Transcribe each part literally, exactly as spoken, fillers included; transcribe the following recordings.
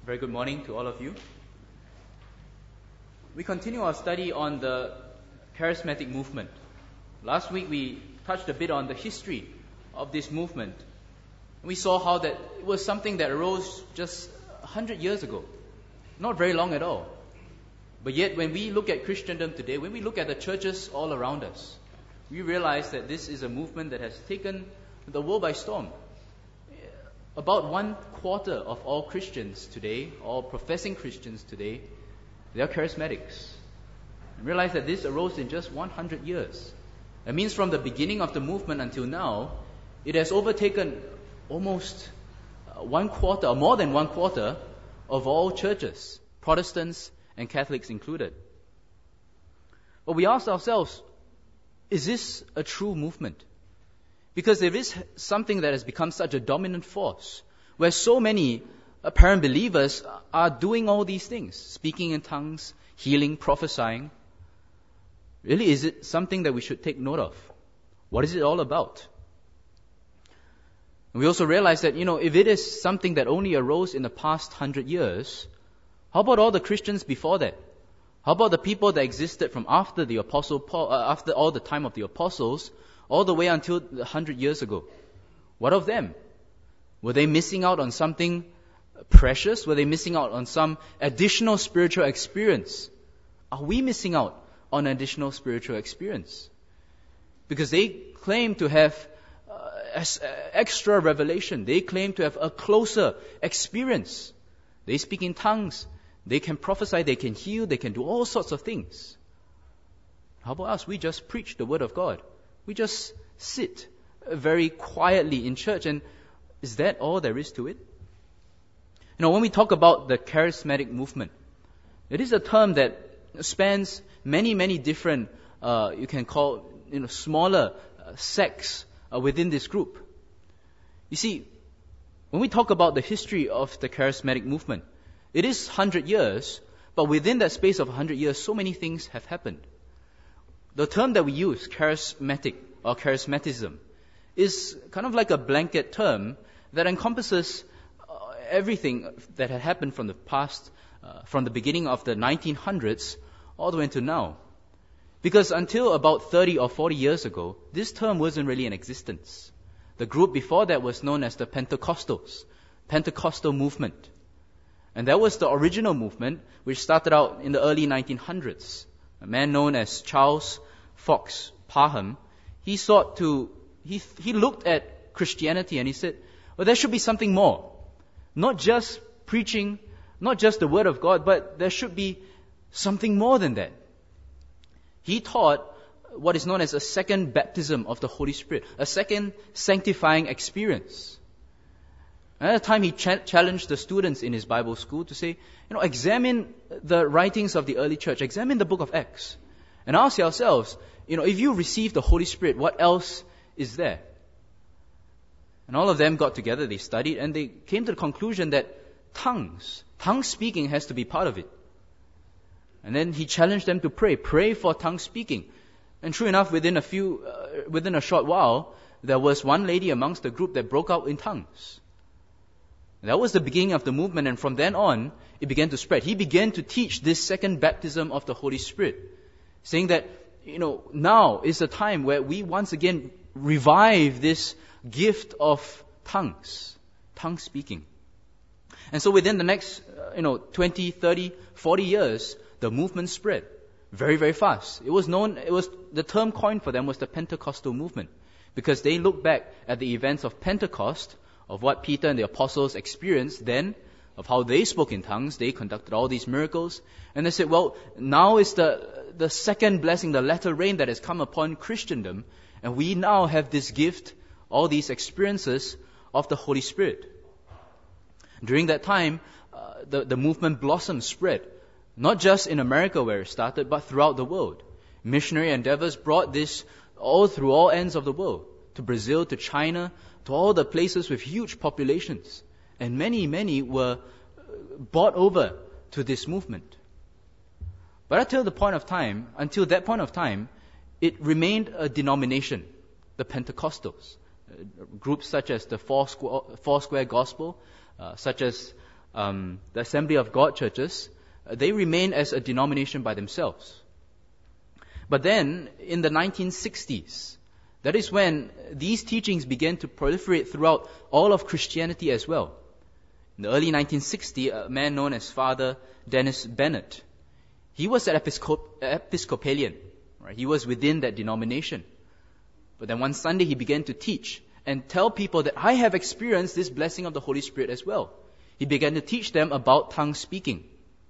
Very good morning to all of you. We continue our study on the charismatic movement. Last week we touched a bit on the history of this movement. We saw how that it was something that arose just a hundred years ago. Not very long at all. But yet when we look at Christendom today, when we look at the churches all around us, we realize that this is a movement that has taken the world by storm. About one quarter of all Christians today, all professing Christians today, they are charismatics. And realize that this arose in just one hundred years. That means from the beginning of the movement until now, it has overtaken almost one quarter, or more than one quarter, of all churches, Protestants and Catholics included. But we ask ourselves, is this a true movement? Because there is something that has become such a dominant force, where so many apparent believers are doing all these things, speaking in tongues, healing, prophesying. Really, is it something that we should take note of? What is it all about? And we also realize that, you know, if it is something that only arose in the past hundred years, how about all the Christians before that? How about the people that existed from after the apostle Paul, uh, after all the time of the apostles, all the way until a hundred years ago? What of them? Were they missing out on something precious? Were they missing out on some additional spiritual experience? Are we missing out on additional spiritual experience? Because they claim to have uh, as, uh, extra revelation. They claim to have a closer experience. They speak in tongues. They can prophesy. They can heal. They can do all sorts of things. How about us? We just preach the Word of God. We just sit very quietly in church, and is that all there is to it? You know, when we talk about the charismatic movement, it is a term that spans many, many different, uh, you can call, you know, smaller uh, sects uh, within this group. You see, when we talk about the history of the charismatic movement, it is one hundred years, but within that space of one hundred years, so many things have happened. The term that we use, charismatic or charismatism, is kind of like a blanket term that encompasses uh, everything that had happened from the past, uh, from the beginning of the nineteen hundreds all the way until now. Because until about thirty or forty years ago, this term wasn't really in existence. The group before that was known as the Pentecostals, Pentecostal movement. And that was the original movement which started out in the early nineteen hundreds. A man known as Charles Fox Parham, he sought to, he, he looked at Christianity and he said, well, there should be something more. Not just preaching, not just the Word of God, but there should be something more than that. He taught what is known as a second baptism of the Holy Spirit, a second sanctifying experience. At the time, he ch- challenged the students in his Bible school to say, you know, examine the writings of the early church, examine the book of Acts, and ask yourselves, you know, if you receive the Holy Spirit, what else is there? And all of them got together, they studied, and they came to the conclusion that tongues, tongue speaking has to be part of it. And then he challenged them to pray, pray for tongue speaking. And true enough, within a few, uh, within a short while, there was one lady amongst the group that broke out in tongues. That was the beginning of the movement, and from then on, it began to spread. He began to teach this second baptism of the Holy Spirit, saying that, you know, now is the time where we once again revive this gift of tongues, tongue speaking. And so within the next, uh, you know, twenty, thirty, forty years, the movement spread very, very fast. It was known, it was, the term coined for them was the Pentecostal movement, because they looked back at the events of Pentecost, of what Peter and the apostles experienced then, of how they spoke in tongues, they conducted all these miracles, and they said, well, now is the the second blessing, the latter rain that has come upon Christendom, and we now have this gift, all these experiences of the Holy Spirit. During that time, uh, the, the movement blossomed, spread, not just in America where it started, but throughout the world. Missionary endeavors brought this all through all ends of the world, to Brazil, to China, to all the places with huge populations. And many, many were bought over to this movement. But until the point of time, until that point of time, it remained a denomination, the Pentecostals. Uh, groups such as the Four Square, Four Square Gospel, uh, such as um, the Assembly of God churches, uh, they remain as a denomination by themselves. But then, in the nineteen sixties, that is when these teachings began to proliferate throughout all of Christianity as well. In the early nineteen sixties, a man known as Father Dennis Bennett, he was an Episcop- Episcopalian. Right? He was within that denomination. But then one Sunday he began to teach and tell people that I have experienced this blessing of the Holy Spirit as well. He began to teach them about tongue speaking.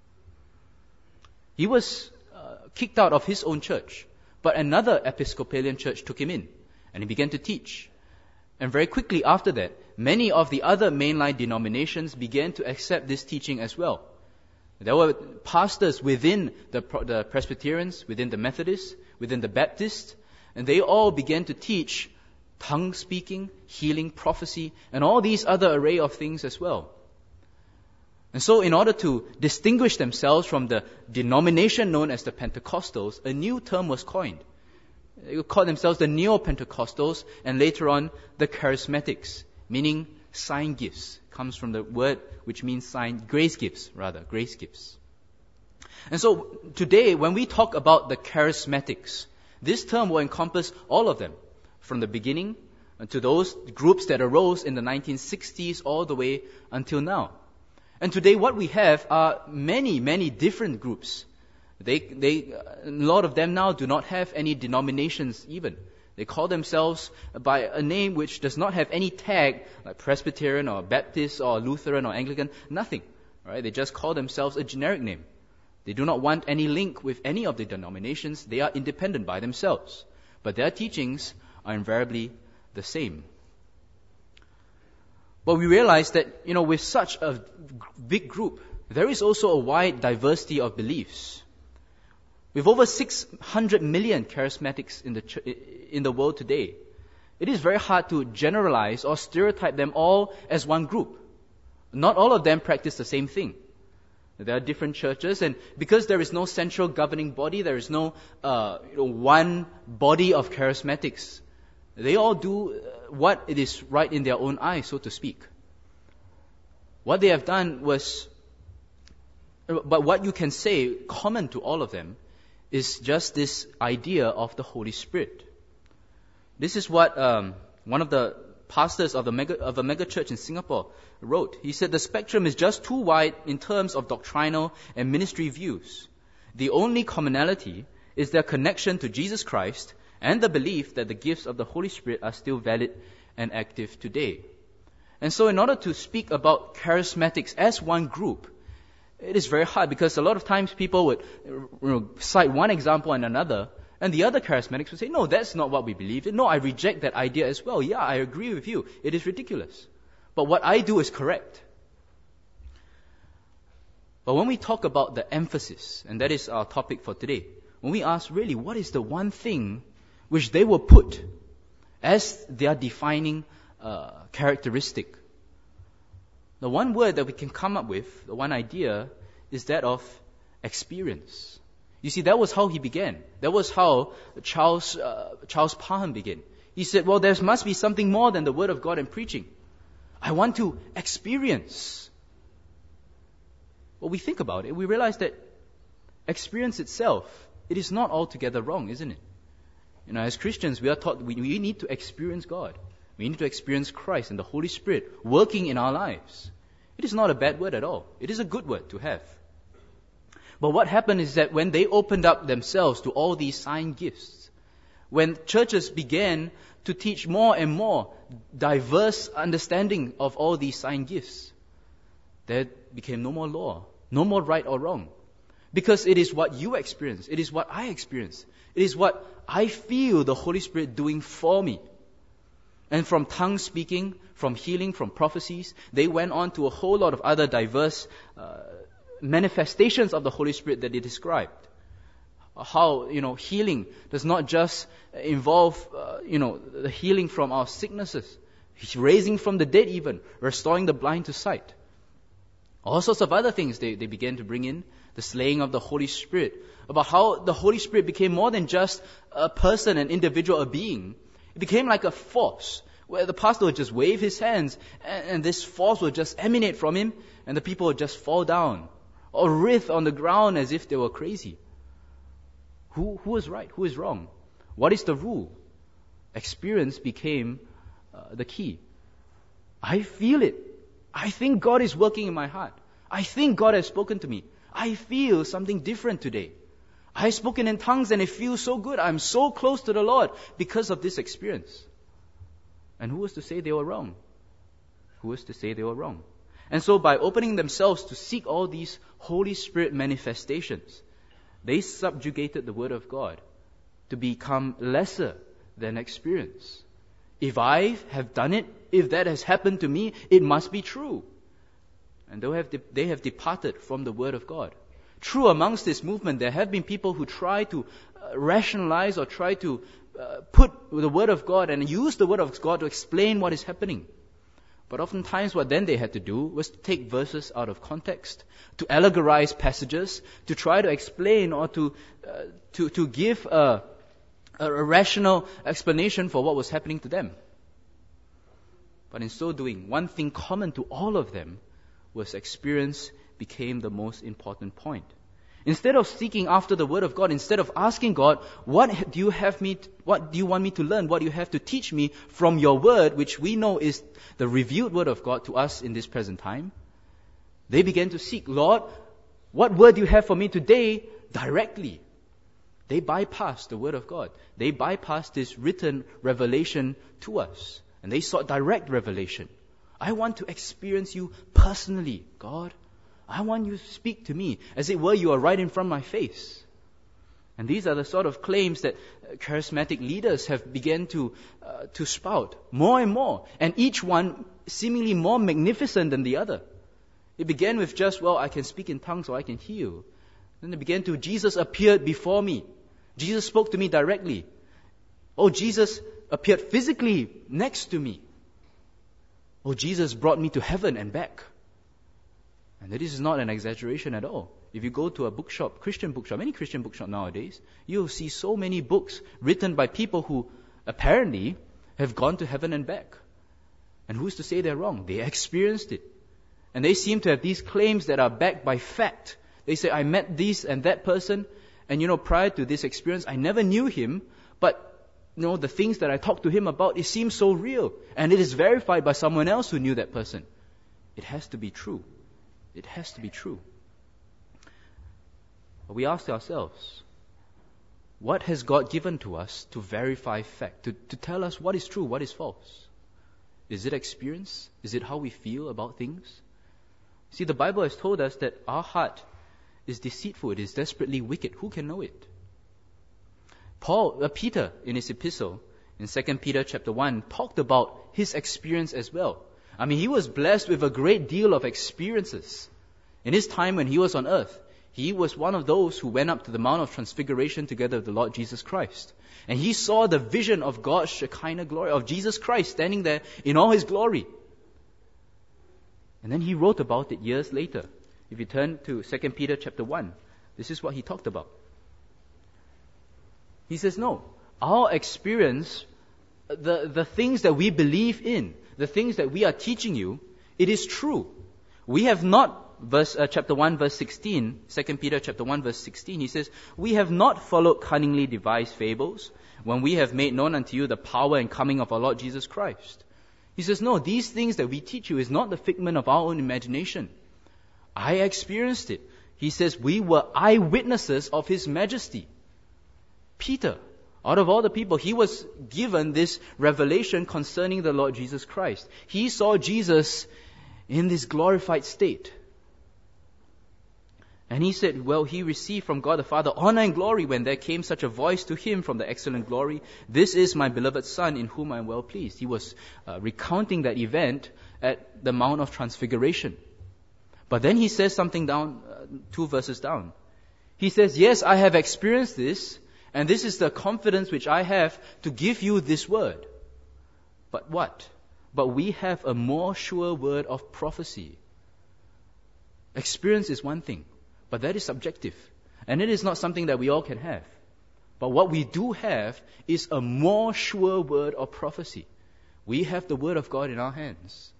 He was uh, kicked out of his own church, but another Episcopalian church took him in, and he began to teach. And very quickly after that, many of the other mainline denominations began to accept this teaching as well. There were pastors within the, the Presbyterians, within the Methodists, within the Baptists, and they all began to teach tongue speaking, healing, prophecy, and all these other array of things as well. And so in order to distinguish themselves from the denomination known as the Pentecostals, a new term was coined. They would call themselves the Neo-Pentecostals, and later on the Charismatics, meaning sign gifts. Comes from the word which means sign, grace gifts rather, grace gifts. And so today when we talk about the Charismatics, this term will encompass all of them, from the beginning to those groups that arose in the nineteen sixties all the way until now. And today what we have are many, many different groups. They, they, a lot of them now do not have any denominations even. They call themselves by a name which does not have any tag, like Presbyterian or Baptist or Lutheran or Anglican, nothing. Right? They just call themselves a generic name. They do not want any link with any of the denominations. They are independent by themselves. But their teachings are invariably the same. But we realize that, you know, with such a big group, there is also a wide diversity of beliefs. With over six hundred million charismatics in the ch- in the world today, it is very hard to generalize or stereotype them all as one group. Not all of them practice the same thing. There are different churches, and because there is no central governing body, there is no uh, you know, one body of charismatics. They all do what it is right in their own eyes, so to speak. What they have done was, but what you can say, common to all of them, is just this idea of the Holy Spirit. This is what um, one of the pastors of, the mega, of a mega church in Singapore wrote. He said, the spectrum is just too wide in terms of doctrinal and ministry views. The only commonality is their connection to Jesus Christ and the belief that the gifts of the Holy Spirit are still valid and active today. And so in order to speak about charismatics as one group, it is very hard because a lot of times people would you know, cite one example and another, and the other charismatics would say, no, that's not what we believe in. No, I reject that idea as well. Yeah, I agree with you. It is ridiculous. But what I do is correct. But when we talk about the emphasis, and that is our topic for today, when we ask really what is the one thing which they will put as their defining uh, characteristic, the one word that we can come up with, the one idea, is that of experience. You see, that was how he began. That was how Charles uh, Charles Parham began. He said, well, there must be something more than the Word of God and preaching. I want to experience. Well, we think about it, we realize that experience itself, it is not altogether wrong, isn't it? You know, as Christians, we are taught we, we need to experience God. We need to experience Christ and the Holy Spirit working in our lives. It is not a bad word at all. It is a good word to have. But what happened is that when they opened up themselves to all these sign gifts, when churches began to teach more and more diverse understanding of all these sign gifts, there became no more law, no more right or wrong. Because it is what you experience, it is what I experience, it is what I feel the Holy Spirit doing for me. And from tongue speaking, from healing, from prophecies, they went on to a whole lot of other diverse uh, manifestations of the Holy Spirit that they described. How, you know, healing does not just involve, uh, you know, the healing from our sicknesses, raising from the dead even, restoring the blind to sight. All sorts of other things they, they began to bring in, the slaying of the Holy Spirit, about how the Holy Spirit became more than just a person, an individual, a being. It became like a force where the pastor would just wave his hands and, and this force would just emanate from him and the people would just fall down or writhe on the ground as if they were crazy. Who, who is right? Who is wrong? What is the rule? Experience became uh, the key. I feel it. I think God is working in my heart. I think God has spoken to me. I feel something different today. I've spoken in tongues and it feels so good. I'm so close to the Lord because of this experience. And who was to say they were wrong? Who was to say they were wrong? And so by opening themselves to seek all these Holy Spirit manifestations, they subjugated the Word of God to become lesser than experience. If I have done it, if that has happened to me, it must be true. And they have, de- they have departed from the Word of God. True, amongst this movement, there have been people who try to uh, rationalize or try to uh, put the Word of God and use the Word of God to explain what is happening. But oftentimes what then they had to do was to take verses out of context, to allegorize passages, to try to explain or to uh, to, to give a, a rational explanation for what was happening to them. But in so doing, one thing common to all of them was experience became the most important point. Instead of seeking after the Word of God, instead of asking God, what do you have me, t- what do you want me to learn, what do you have to teach me from your Word, which we know is the revealed Word of God to us in this present time, they began to seek, Lord, what word do you have for me today directly? They bypassed the Word of God. They bypassed this written revelation to us. And they sought direct revelation. I want to experience you personally, God. I want you to speak to me as it were you are right in front of my face. And these are the sort of claims that charismatic leaders have begun to uh, to spout more and more, and each one seemingly more magnificent than the other. It began with just, well, I can speak in tongues or I can heal. Then it began to, Jesus appeared before me. Jesus spoke to me directly. Oh, Jesus appeared physically next to me. Oh, Jesus brought me to heaven and back. And this is not an exaggeration at all. If you go to a bookshop, Christian bookshop, any Christian bookshop nowadays, you'll see so many books written by people who apparently have gone to heaven and back. And who's to say they're wrong? They experienced it. And they seem to have these claims that are backed by fact. They say, I met this and that person, and you know, prior to this experience, I never knew him, but you know, the things that I talked to him about, it seems so real. And it is verified by someone else who knew that person. It has to be true. It has to be true. But we ask ourselves, what has God given to us to verify fact, to, to tell us what is true, what is false? Is it experience? Is it how we feel about things? See, the Bible has told us that our heart is deceitful, it is desperately wicked. Who can know it? Paul, uh, Peter, in his epistle, in Second Peter chapter one, talked about his experience as well. I mean, he was blessed with a great deal of experiences. In his time when he was on earth, he was one of those who went up to the Mount of Transfiguration together with the Lord Jesus Christ. And he saw the vision of God's Shekinah glory, of Jesus Christ standing there in all His glory. And then he wrote about it years later. If you turn to Second Peter chapter one, this is what he talked about. He says, no, our experience, the, the things that we believe in, the things that we are teaching you, it is true. We have not, verse uh, chapter one, verse sixteen, Second Peter chapter one, verse sixteen, he says, we have not followed cunningly devised fables when we have made known unto you the power and coming of our Lord Jesus Christ. He says, no, these things that we teach you is not the figment of our own imagination. I experienced it. He says, we were eyewitnesses of His majesty. Peter, out of all the people, he was given this revelation concerning the Lord Jesus Christ. He saw Jesus in this glorified state. And he said, well, he received from God the Father honor and glory when there came such a voice to him from the excellent glory. This is my beloved Son in whom I am well pleased. He was uh, recounting that event at the Mount of Transfiguration. But then he says something down, uh, two verses down. He says, yes, I have experienced this, and this is the confidence which I have to give you this word. But what? But we have a more sure word of prophecy. Experience is one thing, but that is subjective. And it is not something that we all can have. But what we do have is a more sure word of prophecy. We have the Word of God in our hands.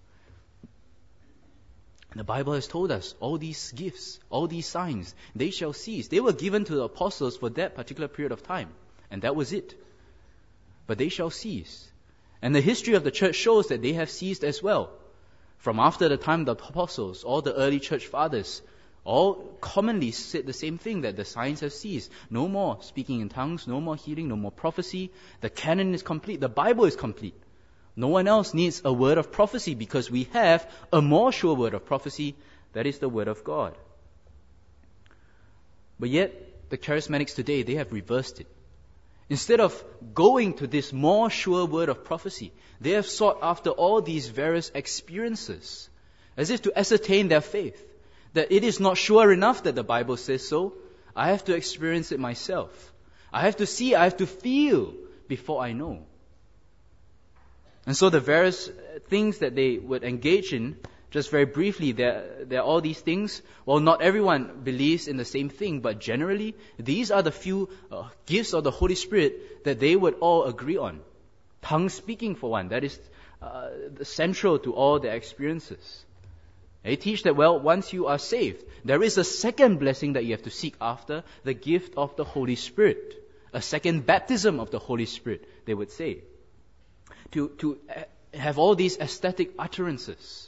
And the Bible has told us all these gifts, all these signs, they shall cease. They were given to the apostles for that particular period of time. And that was it. But they shall cease. And the history of the church shows that they have ceased as well. From after the time of the apostles, all the early church fathers, all commonly said the same thing, that the signs have ceased. No more speaking in tongues, no more healing, no more prophecy. The canon is complete. The Bible is complete. No one else needs a word of prophecy because we have a more sure word of prophecy, that is the Word of God. But yet, the charismatics today, they have reversed it. Instead of going to this more sure word of prophecy, they have sought after all these various experiences, as if to ascertain their faith, that it is not sure enough that the Bible says so. I have to experience it myself. I have to see, I have to feel before I know. And so the various things that they would engage in, just very briefly, there, there are all these things. Well, not everyone believes in the same thing, but generally, these are the few uh, gifts of the Holy Spirit that they would all agree on. Tongue speaking, for one, that is uh, central to all their experiences. They teach that, well, once you are saved, there is a second blessing that you have to seek after, the gift of the Holy Spirit. A second baptism of the Holy Spirit, they would say. To, to have all these aesthetic utterances.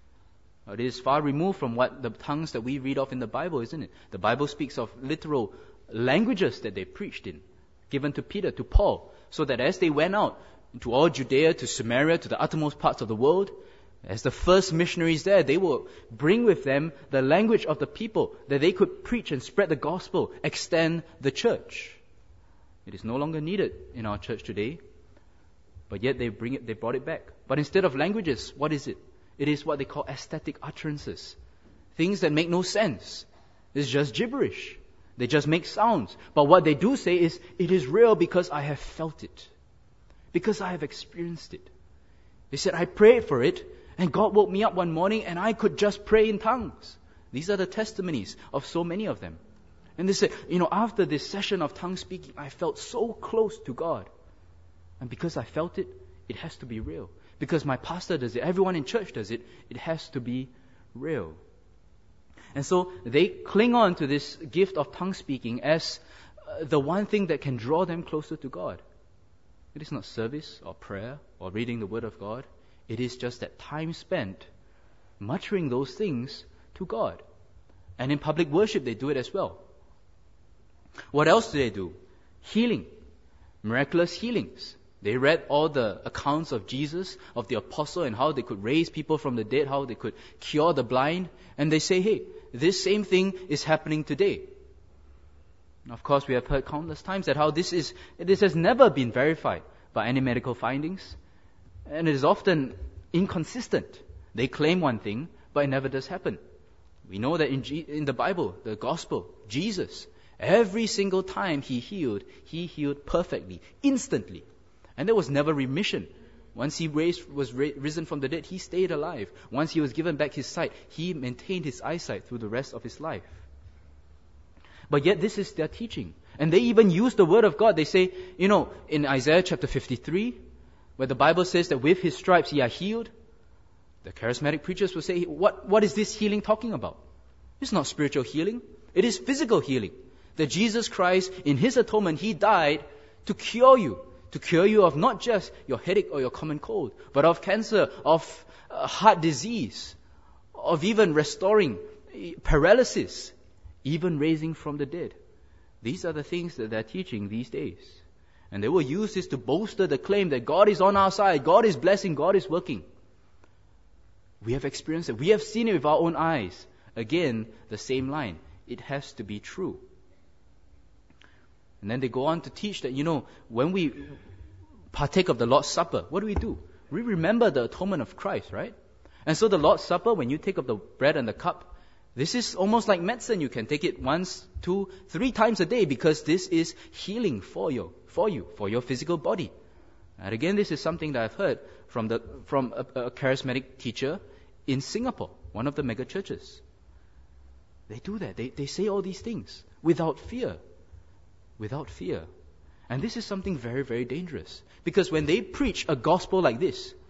It is far removed from what the tongues that we read of in the Bible, isn't it? The Bible speaks of literal languages that they preached in, given to Peter, to Paul, so that as they went out to all Judea, to Samaria, to the uttermost parts of the world, as the first missionaries there, they will bring with them the language of the people, that they could preach and spread the gospel, extend the church. It is no longer needed in our church today, but yet they bring it, they brought it back. But instead of languages, what is it? It is what they call aesthetic utterances. Things that make no sense. It's just gibberish. They just make sounds. But what they do say is, it is real because I have felt it. Because I have experienced it. They said, I prayed for it, and God woke me up one morning, and I could just pray in tongues. These are the testimonies of so many of them. And they said, you know, after this session of tongue speaking, I felt so close to God. And because I felt it, it has to be real. Because my pastor does it, everyone in church does it, it has to be real. And so they cling on to this gift of tongue speaking as uh, the one thing that can draw them closer to God. It is not service or prayer or reading the Word of God. It is just that time spent muttering those things to God. And in public worship, they do it as well. What else do they do? Healing. Miraculous healings. They read all the accounts of Jesus, of the apostle, and how they could raise people from the dead, how they could cure the blind. And they say, hey, this same thing is happening today. Of course, we have heard countless times that how this is, this has never been verified by any medical findings. And it is often inconsistent. They claim one thing, but it never does happen. We know that in, G- in the Bible, the gospel, Jesus, every single time he healed, he healed perfectly, instantly. And there was never remission. Once he raised, was ra- risen from the dead, he stayed alive. Once he was given back his sight, he maintained his eyesight through the rest of his life. But yet this is their teaching. And they even use the word of God. They say, you know, in Isaiah chapter fifty-three, where the Bible says that with his stripes ye are healed, the charismatic preachers will say, what, what is this healing talking about? It's not spiritual healing. It is physical healing. That Jesus Christ, in his atonement, he died to cure you. To cure you of not just your headache or your common cold, but of cancer, of uh, heart disease, of even restoring paralysis, even raising from the dead. These are the things that they're teaching these days. And they will use this to bolster the claim that God is on our side, God is blessing, God is working. We have experienced it. We have seen it with our own eyes. Again, the same line. It has to be true. And then they go on to teach that, you know, when we partake of the Lord's Supper, what do we do? We remember the atonement of Christ, right? And so the Lord's Supper, when you take of the bread and the cup, this is almost like medicine. You can take it once, two, three times a day because this is healing for you, for you, for your physical body. And again, this is something that I've heard from the from a, a charismatic teacher in Singapore, one of the mega churches. They do that. They they say all these things without fear. Without fear. And this is something very, very dangerous. Because when they preach a gospel like this,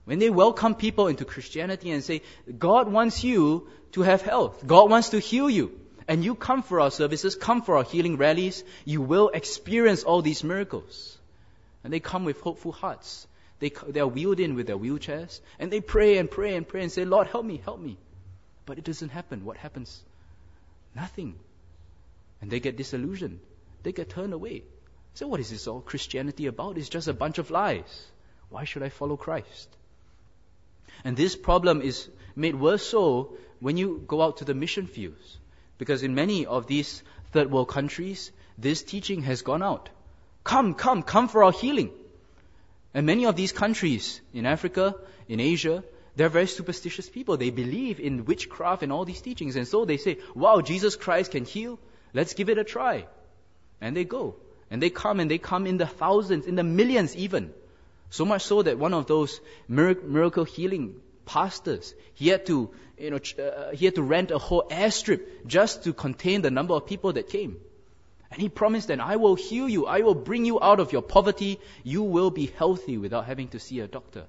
When they welcome people into Christianity and say, God wants you to have health. God wants to heal you. And you come for our services, come for our healing rallies, you will experience all these miracles. And they come with hopeful hearts. They, they are wheeled in with their wheelchairs, and they pray and pray and pray and say, Lord, help me, help me. But it doesn't happen. What happens? Nothing. And they get disillusioned. They get turned away. So what is this all Christianity about? It's just a bunch of lies. Why should I follow Christ? And this problem is made worse so when you go out to the mission fields. Because in many of these third world countries, this teaching has gone out. Come, come, come for our healing. And many of these countries in Africa, in Asia, they're very superstitious people. They believe in witchcraft and all these teachings. And so they say, wow, Jesus Christ can heal. Let's give it a try. And they go. And they come, and they come in the thousands, in the millions even. So much so that one of those miracle healing pastors, he had to, you know, uh, he had to rent a whole airstrip just to contain the number of people that came. And he promised them, I will heal you. I will bring you out of your poverty. You will be healthy without having to see a doctor.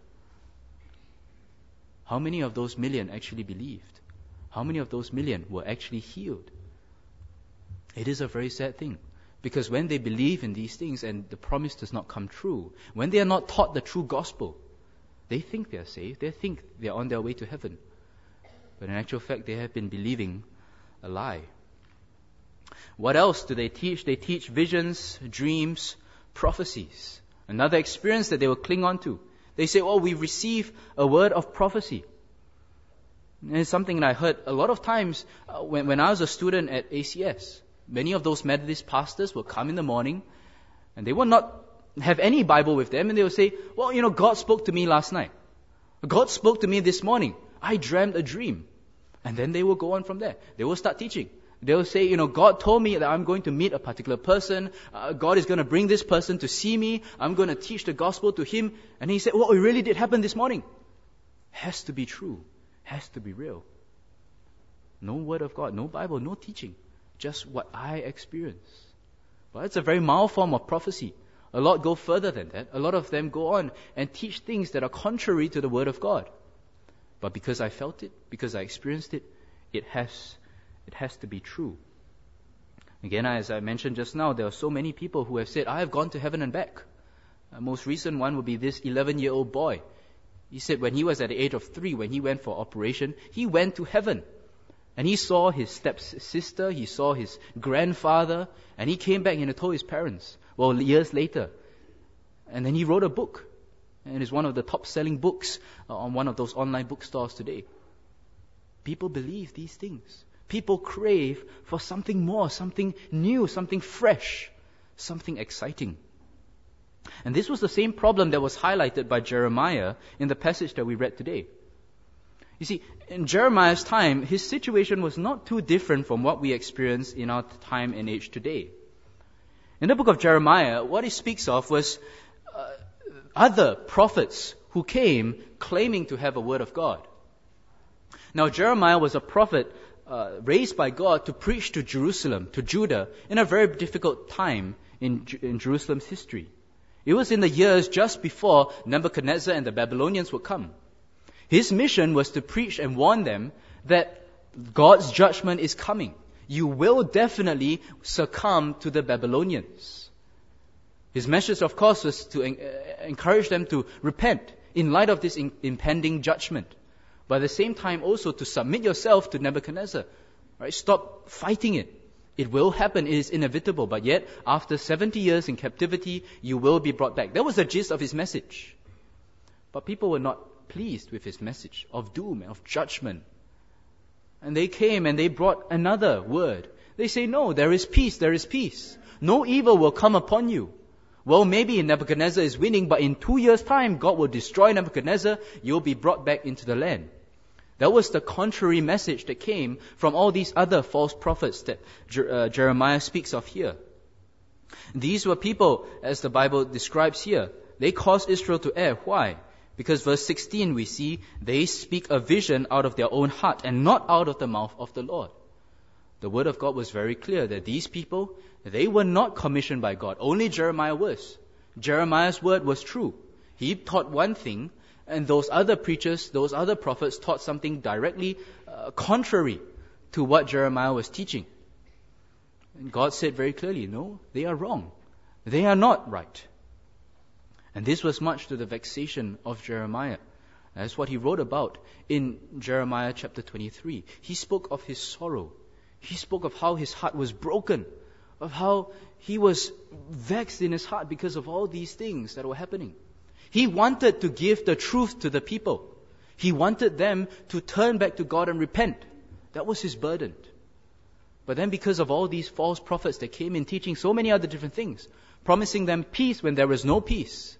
How many of those million actually believed? How many of those million were actually healed? It is a very sad thing. Because when they believe in these things and the promise does not come true, when they are not taught the true gospel, they think they are saved. They think they are on their way to heaven. But in actual fact, they have been believing a lie. What else do they teach? They teach visions, dreams, prophecies. Another experience that they will cling on to. They say, oh, we receive a word of prophecy. And it's something that I heard a lot of times uh, when, when I was a student at A C S. Many of those Methodist pastors will come in the morning and they will not have any Bible with them, and they will say, well, you know, God spoke to me last night. God spoke to me this morning. I dreamt a dream. And then they will go on from there. They will start teaching. They will say, you know, God told me that I'm going to meet a particular person. Uh, God is going to bring this person to see me. I'm going to teach the gospel to him. And he said, well, it really did happen this morning. Has to be true. Has to be real. No word of God, no Bible, no teaching. Just what I experience. Well, it's a very mild form of prophecy. A lot go further than that. A lot of them go on and teach things that are contrary to the word of God. But because I felt it, because I experienced it, it has It has to be true. Again, as I mentioned just now, there are so many people who have said, I have gone to heaven and back. The most recent one would be this eleven-year-old boy. He said when he was at the age of three, when he went for operation, he went to heaven. And he saw his stepsister, he saw his grandfather, and he came back and he told his parents, well, years later. And then he wrote a book. And it's one of the top-selling books on one of those online bookstores today. People believe these things. People crave for something more, something new, something fresh, something exciting. And this was the same problem that was highlighted by Jeremiah in the passage that we read today. You see, in Jeremiah's time, his situation was not too different from what we experience in our time and age today. In the book of Jeremiah, what he speaks of was uh, other prophets who came claiming to have a word of God. Now, Jeremiah was a prophet Uh, raised by God to preach to Jerusalem, to Judah, in a very difficult time in, in Jerusalem's history. It was in the years just before Nebuchadnezzar and the Babylonians would come. His mission was to preach and warn them that God's judgment is coming. You will definitely succumb to the Babylonians. His message, of course, was to en- encourage them to repent in light of this in- impending judgment. But at the same time also to submit yourself to Nebuchadnezzar. Right? Stop fighting it. It will happen. It is inevitable. But yet, after seventy years in captivity, you will be brought back. That was the gist of his message. But people were not pleased with his message of doom and of judgment. And they came and they brought another word. They say, no, there is peace, there is peace. No evil will come upon you. Well, maybe Nebuchadnezzar is winning, but in two years' time, God will destroy Nebuchadnezzar. You'll be brought back into the land. That was the contrary message that came from all these other false prophets that Jer- uh, Jeremiah speaks of here. These were people, as the Bible describes here, they caused Israel to err. Why? Because verse sixteen we see, they speak a vision out of their own heart and not out of the mouth of the Lord. The word of God was very clear that these people, they were not commissioned by God. Only Jeremiah was. Jeremiah's word was true. He taught one thing, And those other preachers, those other prophets taught something directly uh, contrary to what Jeremiah was teaching. And God said very clearly, no, they are wrong. They are not right. And this was much to the vexation of Jeremiah. That's what he wrote about in Jeremiah chapter twenty-three. He spoke of his sorrow. He spoke of how his heart was broken, of how he was vexed in his heart because of all these things that were happening. He wanted to give the truth to the people. He wanted them to turn back to God and repent. That was his burden. But then because of all these false prophets that came in teaching so many other different things, promising them peace when there was no peace,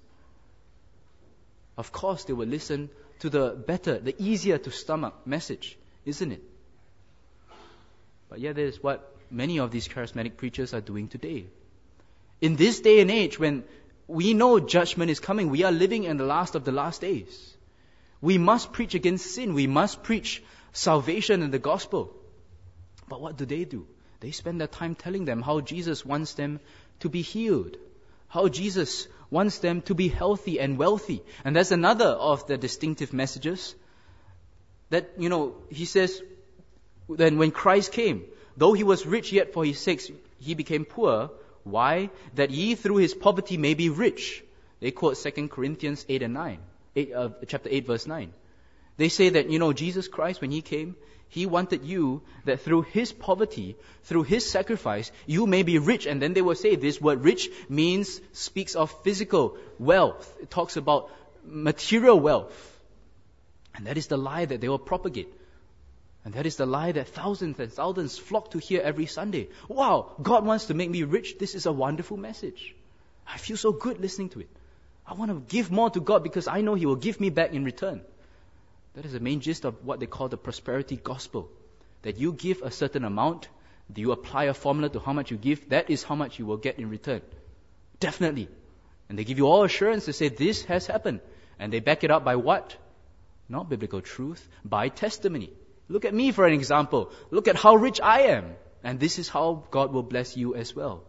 of course they would listen to the better, the easier to stomach message, isn't it? But yeah, that is what many of these charismatic preachers are doing today. In this day and age when we know judgment is coming, we are living in the last of the last days. We must preach against sin. We must preach salvation in the gospel. But what do they do? They spend their time telling them how Jesus wants them to be healed, how Jesus wants them to be healthy and wealthy. And that's another of the distinctive messages that, you know, he says, then when Christ came, though he was rich, yet for his sakes he became poor. Why? That ye through his poverty may be rich. They quote Second Corinthians eight and nine, eight, uh, chapter eight verse nine. They say that, you know, Jesus Christ, when he came, he wanted you that through his poverty, through his sacrifice, you may be rich. And then they will say this word rich means, speaks of physical wealth. It talks about material wealth. And that is the lie that they will propagate. And that is the lie that thousands and thousands flock to hear every Sunday. Wow, God wants to make me rich. This is a wonderful message. I feel so good listening to it. I want to give more to God because I know he will give me back in return. That is the main gist of what they call the prosperity gospel. That you give a certain amount, you apply a formula to how much you give, that is how much you will get in return. Definitely. And they give you all assurance to say this has happened. And they back it up by what? Not biblical truth, by testimony. Look at me for an example. Look at how rich I am. And this is how God will bless you as well.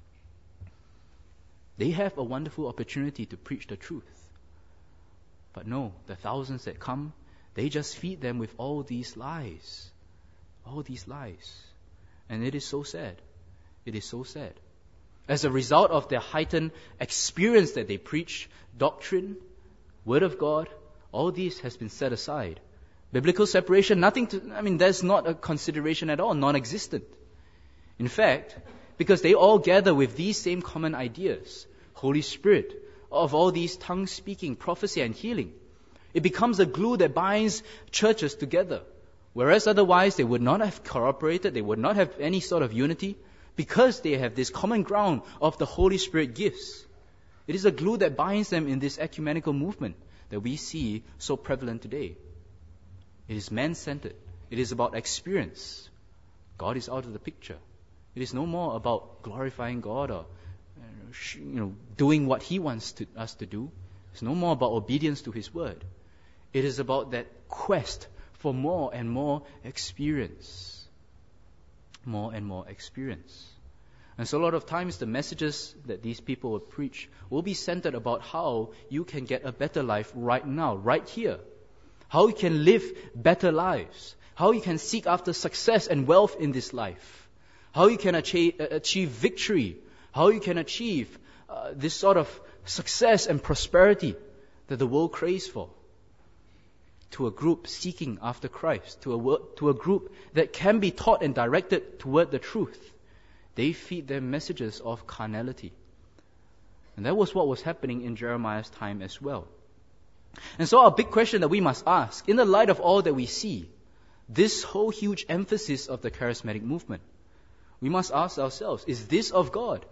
They have a wonderful opportunity to preach the truth. But no, the thousands that come, they just feed them with all these lies. All these lies. And it is so sad. It is so sad. As a result of their heightened experience that they preach, doctrine, Word of God, all this has been set aside. Biblical separation, nothing to, I mean, there's not a consideration at all, non-existent. In fact, because they all gather with these same common ideas, Holy Spirit, of all these tongue speaking, prophecy and healing, it becomes a glue that binds churches together. Whereas otherwise they would not have cooperated, they would not have any sort of unity, because they have this common ground of the Holy Spirit gifts. It is a glue that binds them in this ecumenical movement that we see so prevalent today. It is man-centered. It is about experience. God is out of the picture. It is no more about glorifying God or you know, doing what He wants to, us to do. It's no more about obedience to His word. It is about that quest for more and more experience. More and more experience. And so a lot of times the messages that these people will preach will be centered about how you can get a better life right now, right here. How you can live better lives. How you can seek after success and wealth in this life. How you can achieve, achieve victory. How you can achieve uh, this sort of success and prosperity that the world craves for. To a group seeking after Christ. To a, to a group that can be taught and directed toward the truth. They feed them messages of carnality. And that was what was happening in Jeremiah's time as well. And so our big question that we must ask, in the light of all that we see, this whole huge emphasis of the charismatic movement, we must ask ourselves, is this of God?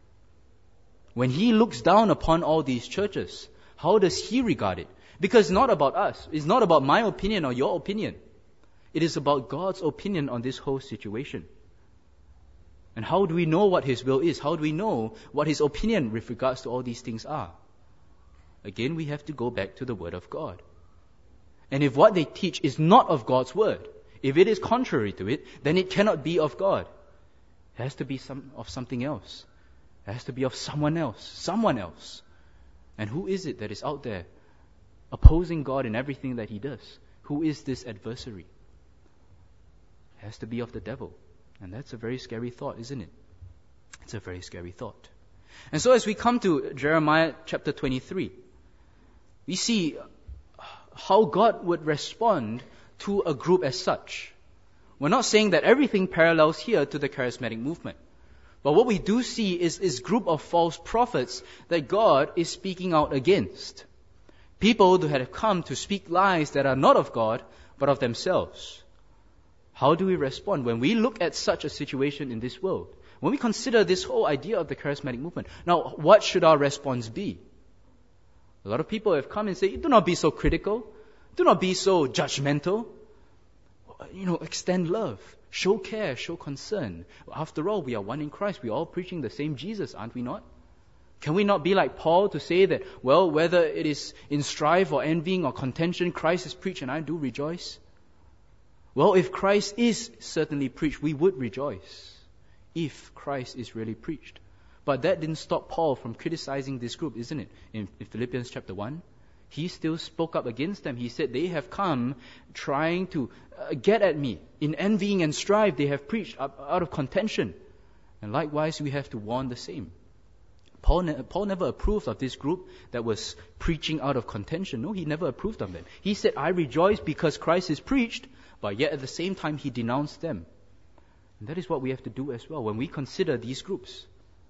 When He looks down upon all these churches, how does He regard it? Because it's not about us. It's not about my opinion or your opinion. It is about God's opinion on this whole situation. And how do we know what His will is? How do we know what His opinion with regards to all these things are? Again, we have to go back to the Word of God. And if what they teach is not of God's Word, if it is contrary to it, then it cannot be of God. It has to be some, of something else. It has to be of someone else. Someone else. And who is it that is out there opposing God in everything that he does. Who is this adversary? It has to be of the devil. And that's a very scary thought, isn't it? It's a very scary thought. And so as we come to Jeremiah chapter twenty-three, we see how God would respond to a group as such. We're not saying that everything parallels here to the charismatic movement. But what we do see is this group of false prophets that God is speaking out against. People who have come to speak lies that are not of God, but of themselves. How do we respond when we look at such a situation in this world? When we consider this whole idea of the charismatic movement, now what should our response be? A lot of people have come and say, do not be so critical. Do not be so judgmental. You know, extend love. Show care, show concern. After all, we are one in Christ. We are all preaching the same Jesus, aren't we not? Can we not be like Paul to say that, well, whether it is in strife or envying or contention, Christ is preached and I do rejoice? Well, if Christ is certainly preached, we would rejoice. If Christ is really preached. But that didn't stop Paul from criticizing this group, isn't it? In, in Philippians chapter one. He still spoke up against them. He said, they have come trying to uh, get at me. In envying and strife, they have preached up, out of contention. And likewise, we have to warn the same. Paul, ne- Paul never approved of this group that was preaching out of contention. No, he never approved of them. He said, I rejoice because Christ is preached, but yet at the same time, he denounced them. And that is what we have to do as well when we consider these groups.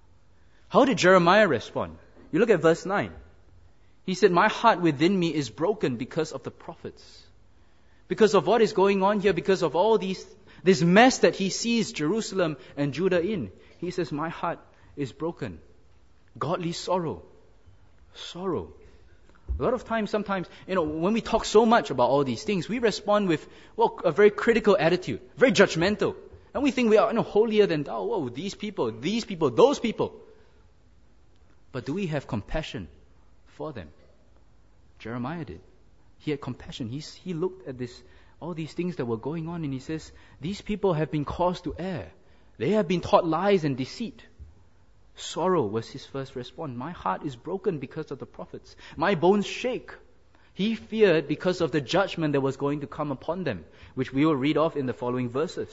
How did Jeremiah respond? You look at verse nine. He said, my heart within me is broken because of the prophets. Because of what is going on here, because of all these, this mess that he sees Jerusalem and Judah in. He says, my heart is broken. Godly sorrow. Sorrow. A lot of times, sometimes, you know, when we talk so much about all these things, we respond with, well, a very critical attitude, very judgmental. And we think we are, you know, holier than thou. Whoa, these people, these people, those people. But do we have compassion for them? Jeremiah did. He had compassion. He, he looked at this, all these things that were going on, and he says, these people have been caused to err. They have been taught lies and deceit. Sorrow was his first response. My heart is broken because of the prophets. My bones shake. He feared because of the judgment that was going to come upon them, which we will read off in the following verses.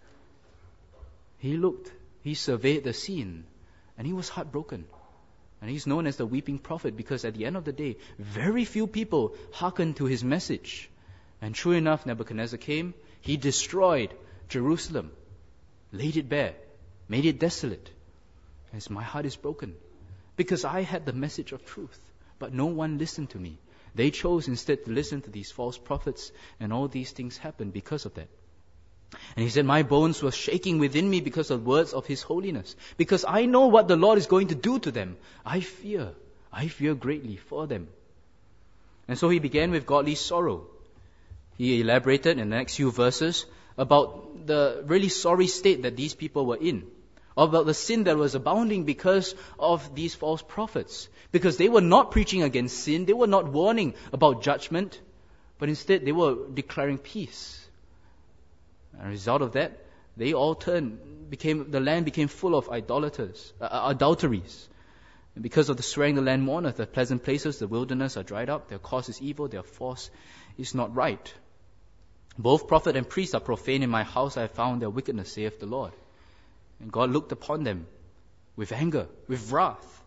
He looked, he surveyed the scene, and he was heartbroken. And he's known as the weeping prophet because at the end of the day, very few people hearkened to his message. And true enough, Nebuchadnezzar came, he destroyed Jerusalem, laid it bare, made it desolate. As my heart is broken because I had the message of truth, but no one listened to me. They chose instead to listen to these false prophets, and all these things happened because of that. And he said, my bones were shaking within me because of words of his holiness. Because I know what the Lord is going to do to them. I fear. I fear greatly for them. And so he began with godly sorrow. He elaborated in the next few verses about the really sorry state that these people were in. About the sin that was abounding because of these false prophets. Because they were not preaching against sin. They were not warning about judgment. But instead they were declaring peace. As a result of that, they all turned, became, the land became full of idolaters, uh, adulteries. And because of the swearing the land mourneth, the pleasant places, the wilderness are dried up, their cause is evil, their force is not right. Both prophet and priest are profane in my house, I have found their wickedness, saith the Lord. And God looked upon them with anger, with wrath.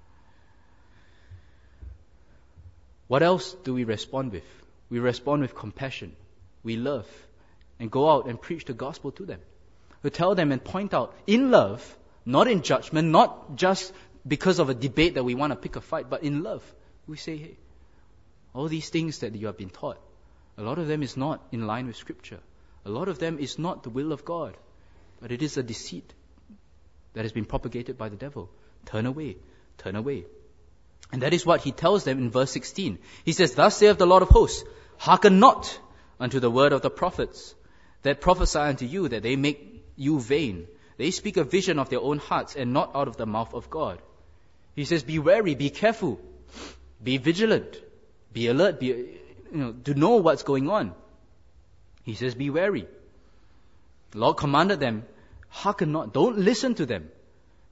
What else do we respond with? We respond with compassion. We love. And go out and preach the gospel to them. We tell them and point out in love, not in judgment, not just because of a debate that we want to pick a fight, but in love. We say, hey, all these things that you have been taught, a lot of them is not in line with Scripture. A lot of them is not the will of God, but it is a deceit that has been propagated by the devil. Turn away, turn away. And that is what he tells them in verse sixteen. He says, thus saith the Lord of hosts, hearken not unto the word of the prophets, that prophesy unto you, that they make you vain. They speak a vision of their own hearts, and not out of the mouth of God. He says, be wary, be careful, be vigilant, be alert, be, you know, to know what's going on. He says, be wary. The Lord commanded them, hearken not, don't listen to them.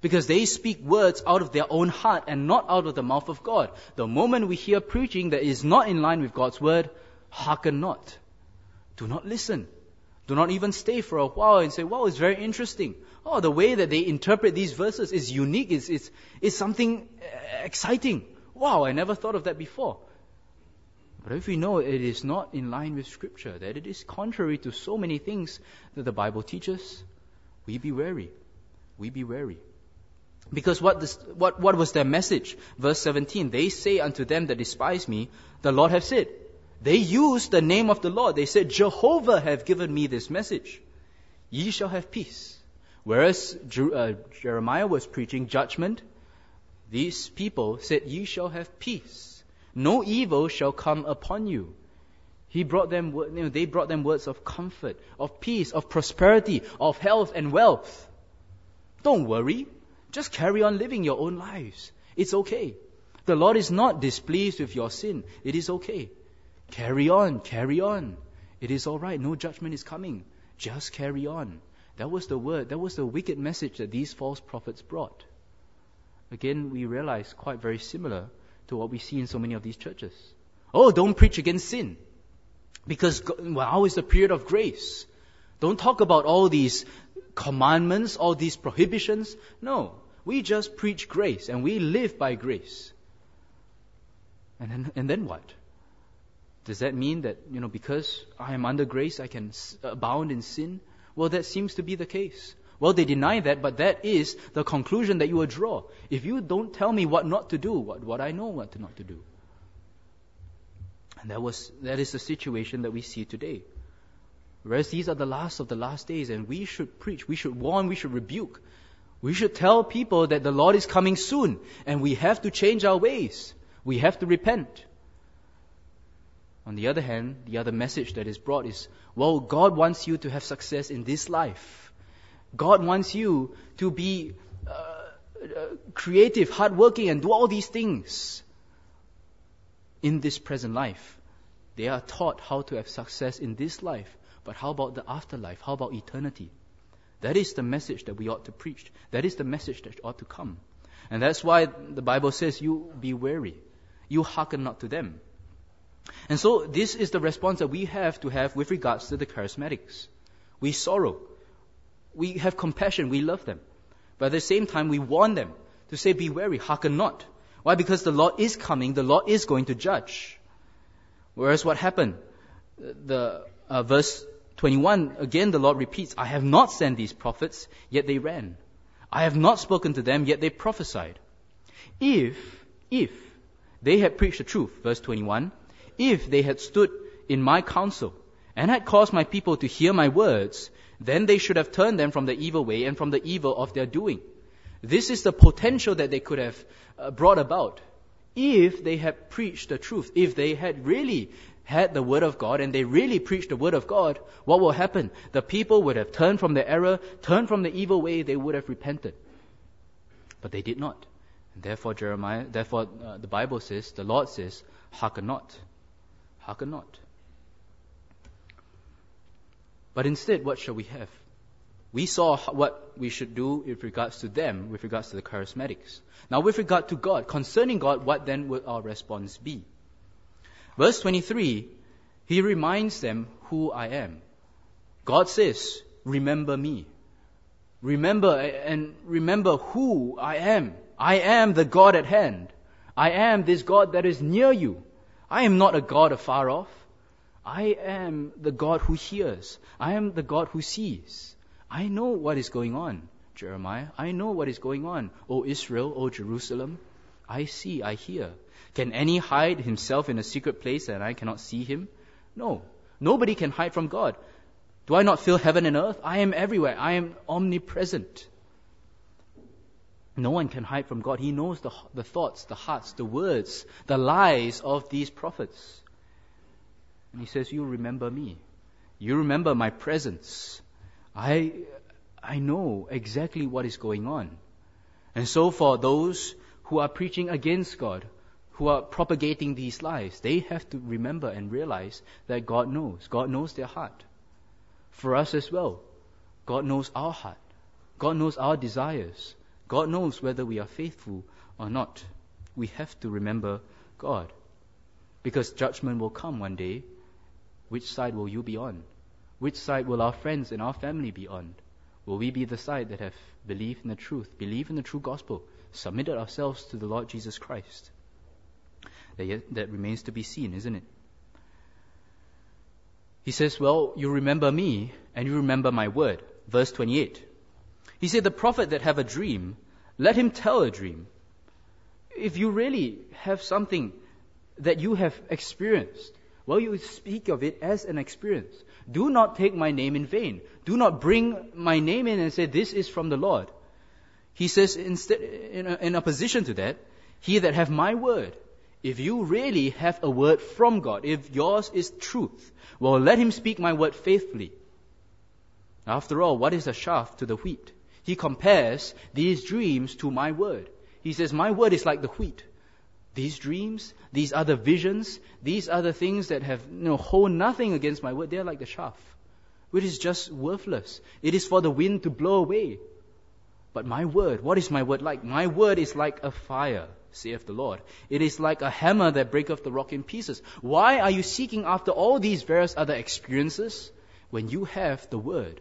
Because they speak words out of their own heart and not out of the mouth of God. The moment we hear preaching that is not in line with God's word, hearken not. Do not listen. Do not even stay for a while and say, wow, it's very interesting. Oh, the way that they interpret these verses is unique. It's, it's, it's something exciting. Wow, I never thought of that before. But if we know it is not in line with Scripture, that it is contrary to so many things that the Bible teaches, we be wary. We be wary. Because what, this, what, what was their message? Verse seventeen, they say unto them that despise me, the Lord hath said. They used the name of the Lord. They said, Jehovah hath given me this message. Ye shall have peace. Whereas uh, Jeremiah was preaching judgment, these people said, ye shall have peace. No evil shall come upon you. He brought them, you know, they brought them words of comfort, of peace, of prosperity, of health and wealth. Don't worry. Just carry on living your own lives. It's okay. The Lord is not displeased with your sin. It is okay. Carry on, carry on. It is all right. No judgment is coming. Just carry on. That was the word, that was the wicked message that these false prophets brought. Again, we realize quite very similar to what we see in so many of these churches. Oh, don't preach against sin. Because now is the period of grace. Don't talk about all these commandments, all these prohibitions. No, we just preach grace and we live by grace. And then, and then what? Does that mean that, you know, because I am under grace, I can abound in sin? Well, that seems to be the case. Well, they deny that, but that is the conclusion that you will draw. If you don't tell me what not to do, what, what I know what not to do. And that was that is the situation that we see today. Whereas these are the last of the last days, and we should preach, we should warn, we should rebuke. We should tell people that the Lord is coming soon, and we have to change our ways. We have to repent. On the other hand, the other message that is brought is, well, God wants you to have success in this life. God wants you to be uh, uh, creative, hardworking, and do all these things in this present life. They are taught how to have success in this life. But how about the afterlife? How about eternity? That is the message that we ought to preach. That is the message that ought to come. And that's why the Bible says, you be wary. You hearken not to them. And so this is the response that we have to have with regards to the charismatics. We sorrow. We have compassion. We love them. But at the same time, we warn them to say, be wary, hearken not. Why? Because the Lord is coming. The Lord is going to judge. Whereas what happened? The uh, verse twenty-one, again the Lord repeats, I have not sent these prophets, yet they ran. I have not spoken to them, yet they prophesied. If, if they had preached the truth, verse twenty-one, if they had stood in my counsel and had caused my people to hear my words, then they should have turned them from the evil way and from the evil of their doing. This is the potential that they could have uh, brought about if they had preached the truth. If they had really had the word of God and they really preached the word of God, what will happen? The people would have turned from their error, turned from the evil way, they would have repented. But they did not. And therefore Jeremiah, therefore uh, the Bible says, the Lord says, hearken not. Hearken not. But instead, what shall we have? We saw what we should do with regards to them, with regards to the charismatics. Now with regard to God, concerning God, what then will our response be? Verse twenty-three, he reminds them who I am. God says, remember me. Remember and remember who I am. I am the God at hand. I am this God that is near you. I am not a God afar off. I am the God who hears. I am the God who sees. I know what is going on, Jeremiah. I know what is going on, O Israel, O Jerusalem. I see, I hear. Can any hide himself in a secret place and I cannot see him? No. Nobody can hide from God. Do I not fill heaven and earth? I am everywhere. I am omnipresent. No one can hide from God. He knows the, the thoughts, the hearts, the words, the lies of these prophets. And he says, you remember me. You remember my presence. I, I know exactly what is going on. And so for those who are preaching against God, who are propagating these lies, they have to remember and realize that God knows. God knows their heart. For us as well, God knows our heart. God knows our desires. God knows whether we are faithful or not. We have to remember God. Because judgment will come one day. Which side will you be on? Which side will our friends and our family be on? Will we be the side that have believed in the truth, believed in the true gospel, submitted ourselves to the Lord Jesus Christ? That, yet, that remains to be seen, isn't it? He says, well, you remember me and you remember my word. Verse twenty-eight. He said, the prophet that have a dream, let him tell a dream. If you really have something that you have experienced, well, you speak of it as an experience. Do not take my name in vain. Do not bring my name in and say, this is from the Lord. He says, instead, in, in opposition to that, he that have my word, if you really have a word from God, if yours is truth, well, let him speak my word faithfully. After all, what is a shaft to the wheat? He compares these dreams to my word. He says, my word is like the wheat. These dreams, these other visions, these other things that have you know, hold nothing against my word, they're like the chaff, which is just worthless. It is for the wind to blow away. But my word, what is my word like? My word is like a fire, saith the Lord. It is like a hammer that breaketh the rock in pieces. Why are you seeking after all these various other experiences when you have the word?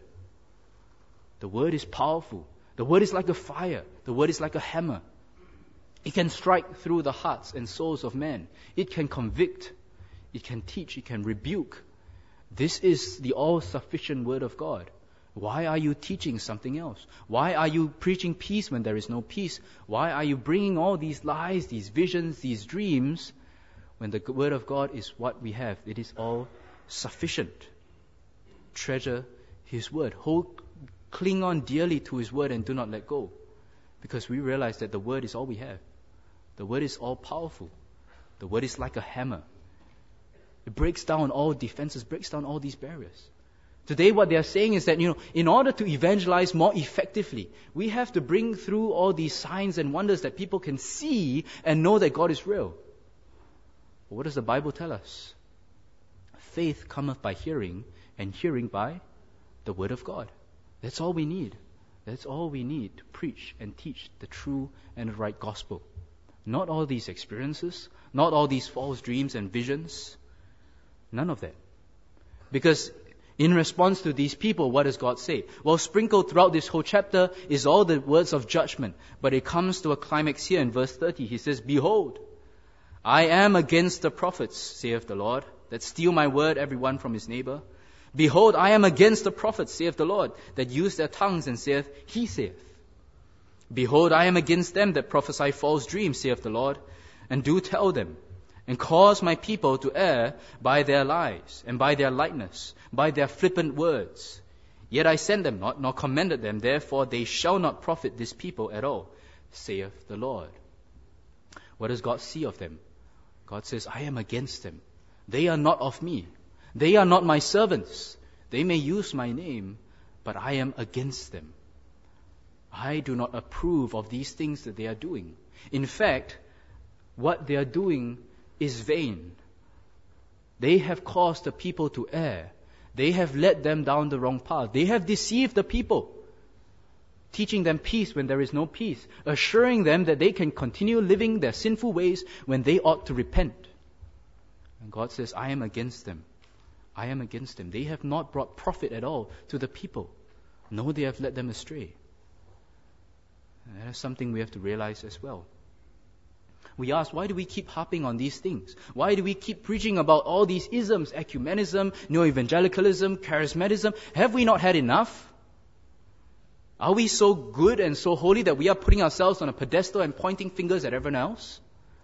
The word is powerful. The word is like a fire. The word is like a hammer. It can strike through the hearts and souls of men. It can convict. It can teach. It can rebuke. This is the all-sufficient word of God. Why are you teaching something else? Why are you preaching peace when there is no peace? Why are you bringing all these lies, these visions, these dreams, when the word of God is what we have? It is all sufficient. Treasure his word. Hold, cling on dearly to his word and do not let go. Because we realize that the word is all we have. The word is all powerful. The word is like a hammer. It breaks down all defenses, breaks down all these barriers. Today what they are saying is that, you know, in order to evangelize more effectively, we have to bring through all these signs and wonders that people can see and know that God is real. But what does the Bible tell us? Faith cometh by hearing, and hearing by the word of God. That's all we need. That's all we need to preach and teach the true and the right gospel. Not all these experiences, not all these false dreams and visions. None of that. Because in response to these people, what does God say? Well, sprinkled throughout this whole chapter is all the words of judgment. But it comes to a climax here in verse thirty. He says, behold, I am against the prophets, saith the Lord, that steal my word, every one from his neighbor. Behold, I am against the prophets, saith the Lord, that use their tongues and saith, he saith. Behold, I am against them that prophesy false dreams, saith the Lord, and do tell them, and cause my people to err by their lies, and by their lightness, by their flippant words. Yet I sent them not, nor commended them, therefore they shall not profit this people at all, saith the Lord. What does God see of them? God says, I am against them. They are not of me. They are not my servants. They may use my name, but I am against them. I do not approve of these things that they are doing. In fact, what they are doing is vain. They have caused the people to err. They have led them down the wrong path. They have deceived the people, teaching them peace when there is no peace, assuring them that they can continue living their sinful ways when they ought to repent. And God says, I am against them. I am against them. They have not brought profit at all to the people. No, they have led them astray. And that is something we have to realize as well. We ask, why do we keep harping on these things? Why do we keep preaching about all these isms, ecumenism, neo-evangelicalism, charismatism? Have we not had enough? Are we so good and so holy that we are putting ourselves on a pedestal and pointing fingers at everyone else?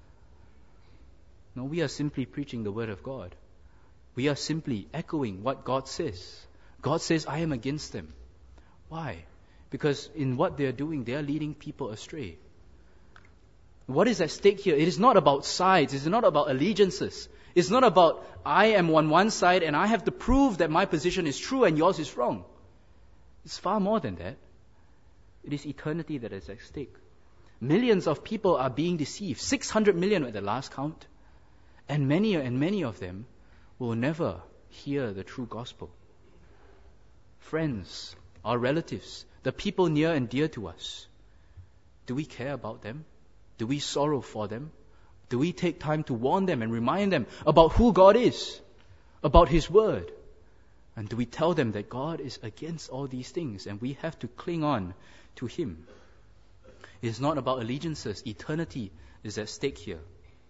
No, we are simply preaching the word of God. We are simply echoing what God says. God says, I am against them. Why? Because in what they are doing, they are leading people astray. What is at stake here? It is not about sides. It is not about allegiances. It's not about I am on one side and I have to prove that my position is true and yours is wrong. It's far more than that. It is eternity that is at stake. Millions of people are being deceived. six hundred million at the last count. And many and many of them will never hear the true gospel. Friends, our relatives, the people near and dear to us, Do we care about them? Do we sorrow for them? Do we take time to warn them and remind them about who God is, about His Word? And do we tell them that God is against all these things and we have to cling on to Him? It is not about allegiances. Eternity is at stake here.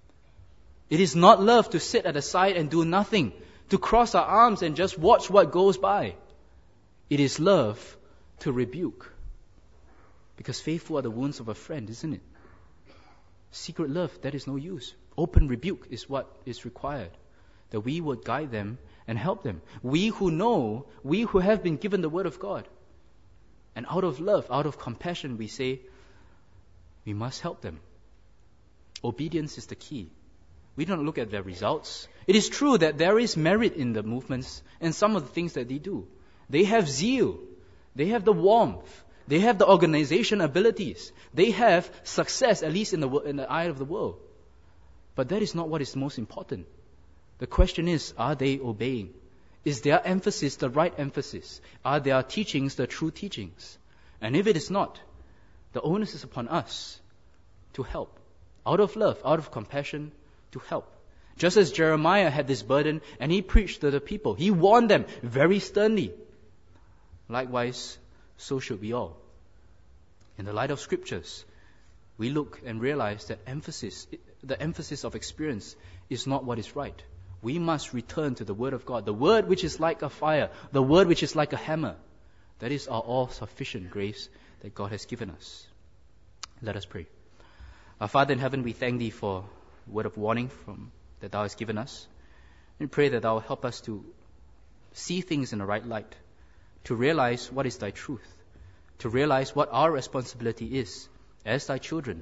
It is not love to sit at the side and do nothing, to cross our arms and just watch what goes by. It is love to rebuke. Because faithful are the wounds of a friend, isn't it? Secret love, that is no use. Open rebuke is what is required. That we would guide them and help them. We who know, we who have been given the Word of God. And out of love, out of compassion, we say, we must help them. Obedience is the key. We don't look at their results. It is true that there is merit in the movements and some of the things that they do. They have zeal. They have the warmth. They have the organization abilities. They have success, at least in the, in the eye of the world. But that is not what is most important. The question is, are they obeying? Is their emphasis the right emphasis? Are their teachings the true teachings? And if it is not, the onus is upon us to help. Out of love, out of compassion, to help. Just as Jeremiah had this burden and he preached to the people. He warned them very sternly. Likewise, so should we all. In the light of Scriptures, we look and realize that emphasis, the emphasis of experience is not what is right. We must return to the Word of God, the Word which is like a fire, the Word which is like a hammer. That is our all-sufficient grace that God has given us. Let us pray. Our Father in heaven, we thank Thee for the word of warning from that Thou hast given us. We pray that Thou will help us to see things in the right light, to realize what is Thy truth, to realize what our responsibility is as Thy children,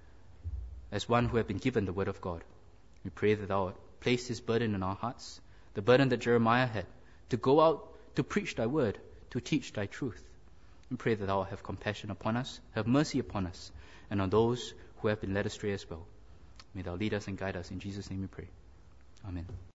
as one who have been given the Word of God. We pray that Thou place this burden in our hearts, the burden that Jeremiah had, to go out to preach Thy Word, to teach Thy truth. We pray that Thou have compassion upon us, have mercy upon us, and on those who have been led astray as well. May Thou lead us and guide us. In Jesus' name we pray. Amen.